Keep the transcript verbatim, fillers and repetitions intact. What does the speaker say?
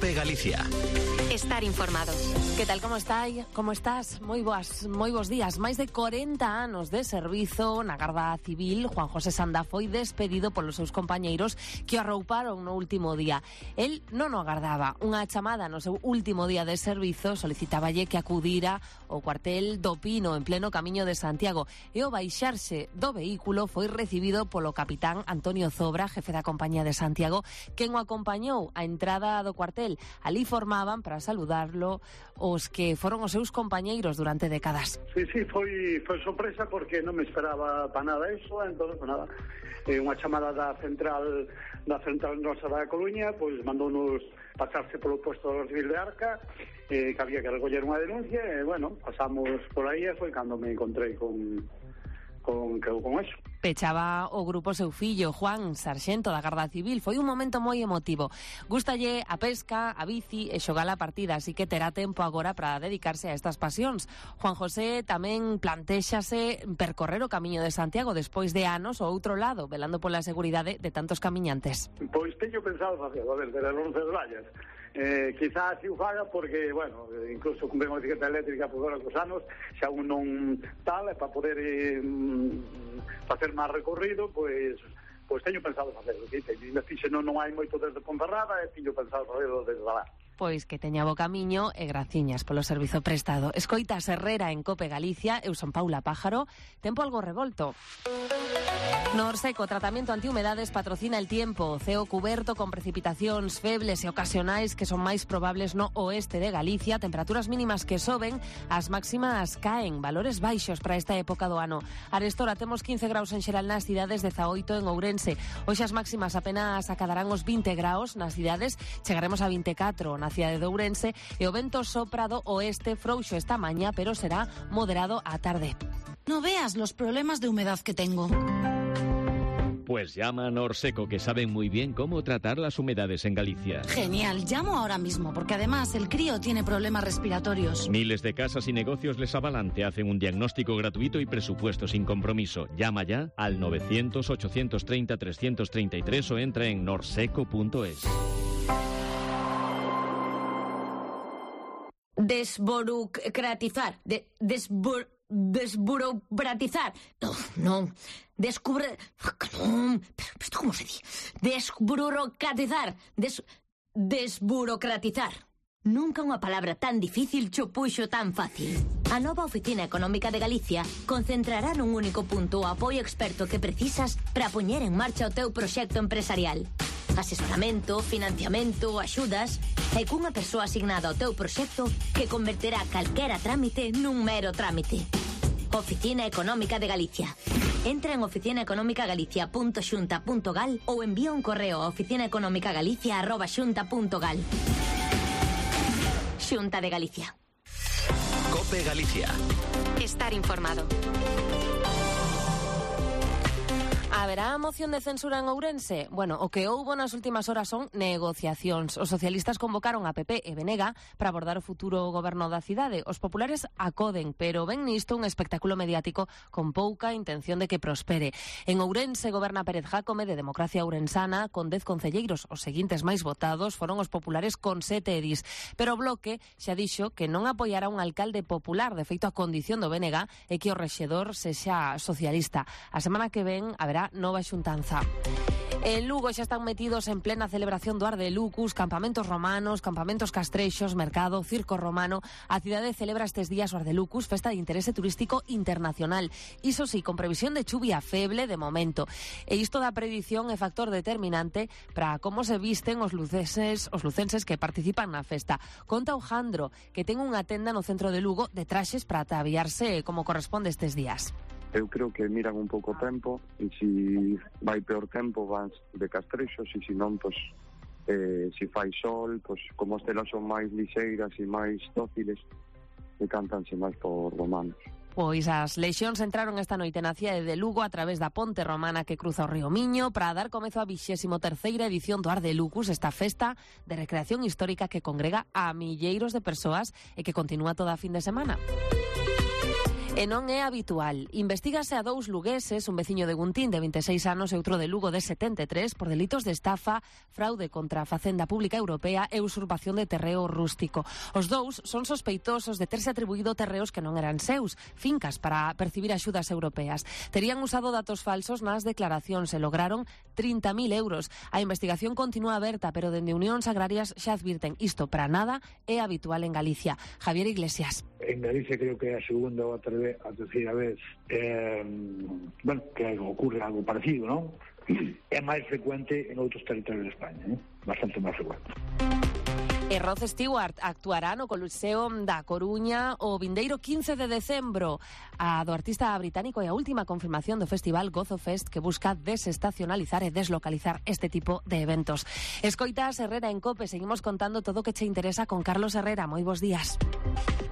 COPE Galicia. Estar informado. Que tal, como estáis? Como estás? Moi boas, moi bos días. Máis de corenta anos de servizo na Garda Civil, Juan José Sanda foi despedido polos seus compañeiros que o arrouparon no último día. El non o agardaba. Unha chamada no seu último día de servizo solicitáballe que acudira ao cuartel do Pino en pleno camiño de Santiago e ao baixarse do vehículo foi recibido polo capitán Antonio Zobra, jefe da compañía de Santiago, quen o acompañou á entrada do cuartel. Ali formaban para saludarlo os que foron os seus compañeiros durante décadas. Sí, sí, foi, foi sorpresa porque non me esperaba para nada eso, entón, pues nada, eh, unha chamada da central da central nosa da Coruña, pois pues, mandounos pasarse polo puesto do civil de Arca, eh, que había que recoller unha denuncia, e, bueno, pasamos por aí e foi cando me encontrei con... con, con eso. Pechaba o grupo seu fillo, Juan, sarxento da Garda Civil. Foi un momento moi emotivo. Gústalle a pesca, a bici e xogar a partida, así que terá tempo agora para dedicarse a estas pasións. Juan José tamén plantéxase percorrer o camiño de Santiago despois de anos ao outro lado, velando pola seguridade de tantos camiñantes. Pois teño pensado facer, a ver, de las once vallas. Eh, quizás así o faga porque, bueno, incluso con a bicicleta eléctrica por agora cos anos, xa un non tal, para poder eh, facer máis recorrido, pois pois teño pensado facerlo, que ainda fixe non, non hai moito desde Ponferrada e teño pensado facerlo desde lá. Pois que teña bo camiño e graciñas polo servizo prestado. Escoitas Herrera en COPE Galicia, eu son Paula Pájaro, tempo algo revolto. Norseco, tratamento antihumedades, patrocina El Tiempo, ceo cuberto con precipitacións febles e ocasionais que son máis probables no oeste de Galicia, temperaturas mínimas que soben, as máximas caen, valores baixos para esta época do ano. Arestora temos quince graus en xeral nas cidades, dezaoito en Ourense. Hoxe as máximas apenas acadarán os vinte graus nas cidades, chegaremos a vinte e catro na cidade de Ourense e o vento sopra do oeste frouxo esta mañá, pero será moderado á tarde. No veas los problemas de humedad que tengo. Pues llama a Norseco, que saben muy bien cómo tratar las humedades en Galicia. Genial, llamo ahora mismo, porque además el crío tiene problemas respiratorios. Miles de casas y negocios les avalan, te hacen un diagnóstico gratuito y presupuesto sin compromiso. Llama ya al novecientos, ochocientos treinta, trescientos treinta y tres o entra en norseco punto es. Desburocratizar. De, desbur... Desburocratizar. No, no. Descubre... No. Pero, ¿esto cómo se dice? Desburocratizar. Des... Desburocratizar. Nunca unha palabra tan difícil cho puxo tan fácil. A nova Oficina Económica de Galicia concentrará nun único punto o apoio experto que precisas para poñer en marcha o teu proxecto empresarial. Asesoramento, financiamento, axudas e cunha persoa asignada ao teu proxecto que converterá calquera trámite nun mero trámite. Oficina Económica de Galicia. Entra en oficina económica galicia punto xunta punto gal ou envía un correo a oficina económica galicia arroba xunta punto gal. Xunta de Galicia. COPE Galicia. Estar informado. Haberá moción de censura en Ourense? Bueno, o que houbo nas últimas horas son negociacións. Os socialistas convocaron a P P e B N G para abordar o futuro goberno da cidade. Os populares acoden, pero ven nisto un espectáculo mediático con pouca intención de que prospere. En Ourense goberna Pérez Jácome, de Democracia Ourensana, con dez concelleiros. Os seguintes máis votados foron os populares con sete edis. Pero o Bloque xa dixo que non apoiará un alcalde popular. De feito, a condición do B N G é que o rexedor sexa socialista. A semana que ven haberá nova xuntanza. En Lugo xa están metidos en plena celebración do Arde Lucus, campamentos romanos, campamentos castrexos, mercado, circo romano. A cidade celebra estes días o Arde Lucus, festa de interese turístico internacional. Iso sí, con previsión de chuvia feble de momento. E isto da predición é factor determinante para como se visten os lucenses, os lucenses que participan na festa. Conta o Jandro, que ten unha tenda no centro de Lugo de traxes para ataviarse como corresponde estes días. Eu creo que miran un pouco o tempo e se vai peor tempo vas de castrexos e se non, pois, eh, se fai sol, pois, como as telas son máis lixeiras e máis dóciles, decántanse máis por romanos. Pois as lexións entraron esta noite na cidade de Lugo a través da ponte romana que cruza o río Miño para dar comezo á vixésimo terceira edición do Arde Lucus, esta festa de recreación histórica que congrega a milleiros de persoas e que continúa toda a fin de semana. E non é habitual. Investígase a dous lugueses, un veciño de Guntín de vinte e seis anos e outro de Lugo de setenta e tres, por delitos de estafa, fraude contra a Facenda Pública Europea e usurpación de terreo rústico. Os dous son sospeitosos de terse atribuído terreos que non eran seus, fincas para percibir axudas europeas. Terían usado datos falsos nas declaracións e lograron trinta mil euros. A investigación continúa aberta, pero dende Unións Agrarias xa advirten isto para nada é habitual en Galicia. Javier Iglesias. En Galicia creo que é a segunda ou a terceira vez eh, bueno, que ocurre algo parecido, non? É máis frecuente en outros territorios de España, eh? Bastante máis frecuente. E Rod Stewart actuará no Coliseo da Coruña o vindeiro quince de decembro. A do artista británico é a última confirmación do festival Gozo Fest, que busca desestacionalizar e deslocalizar este tipo de eventos. Escoitas Herrera en COPE, seguimos contando todo o que che interesa con Carlos Herrera. Moi bons días.